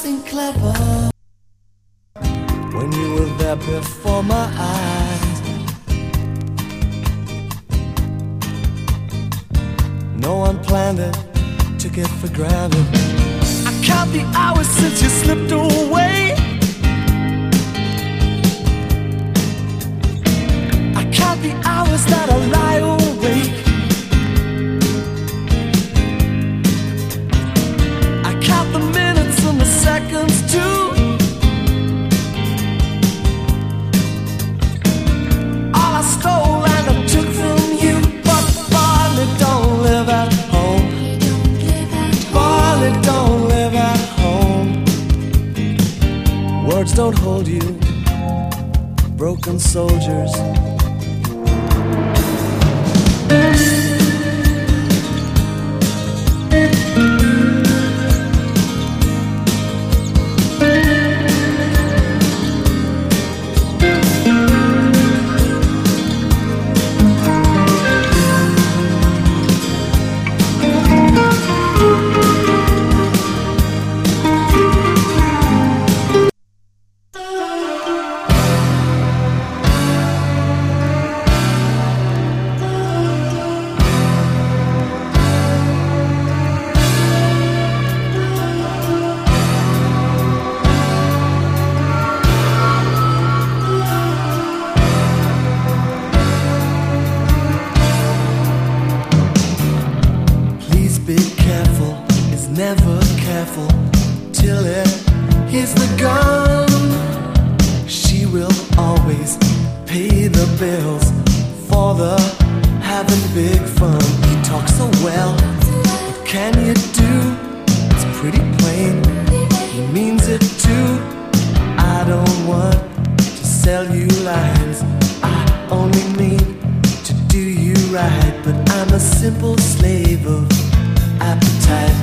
something clever when you were there before my eyes. No one planned it, took it for granted. I count the hours since you slipped away. I count the hours that I lie awake. I count the minutes and the seconds too. All I stole and I took from you, but Barley don't live at home. Barley don't live at home. Words don't hold you, broken soldiers. Be careful, is never careful till it hits the gun. She will always pay the bills for the having big fun. He talks so well, what can you do? It's pretty plain, he means it too. I don't want to sell you lines, I only mean to do you right. But I'm a simple slave of appetite.